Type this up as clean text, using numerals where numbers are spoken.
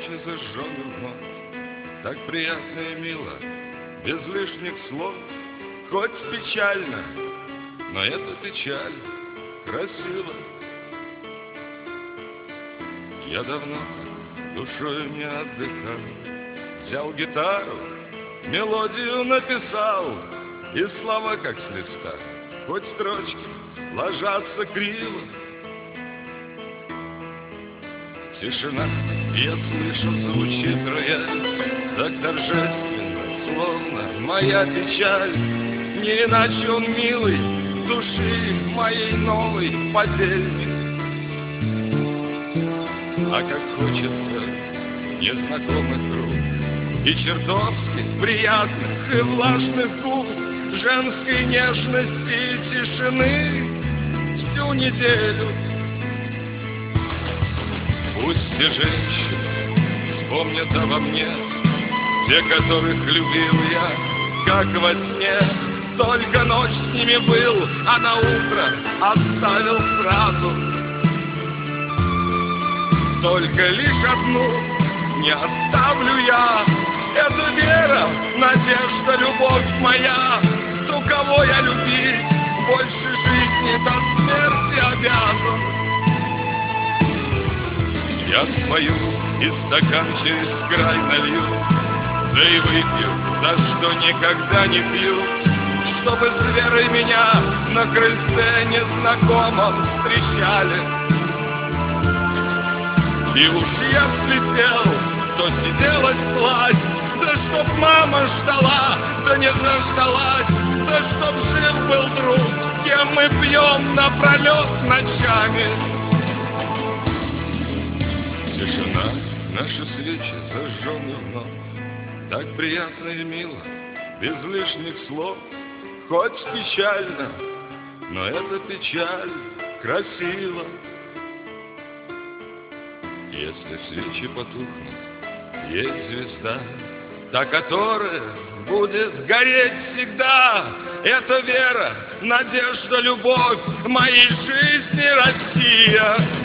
свечи зажжены вновь. Так приятно и мило, без лишних слов. Хоть печально, но эта печаль красива. Я давно так душою не отдыхал. Взял гитару, мелодию написал, и слова как с листа, хоть строчки ложатся криво. Тишина, я слышу, звучит рояль, так торжественно, словно моя печаль. Не иначе он милый, души моей новой подельник. А как хочется незнакомых рук и чертовски приятных и влажных губ, женской нежности и тишины всю неделю. Пусть все женщины вспомнят обо мне, те, которых любил я, как во сне. Только ночь с ними был, а на утро оставил сразу. Только лишь одну не оставлю я. Это вера, надежда, любовь моя. Ту, кого я любить больше жизни до смерти обязан. Я спою и стакан через край налью, да и выпью то, что никогда не пью, чтобы с верой меня на крыльце незнакомом встречали. И уж если пел, то сиделась сласть, да чтоб мама ждала, да не дождалась, да чтоб жив был друг, с кем мы пьем напролет ночами. Тишина, наши свечи зажжены вновь. Так приятно и мило, без лишних слов. Хоть печально, но эта печаль красива. Если свечи потухнут, есть звезда, та, которая будет гореть всегда. Это вера, надежда, любовь моей жизни, Россия.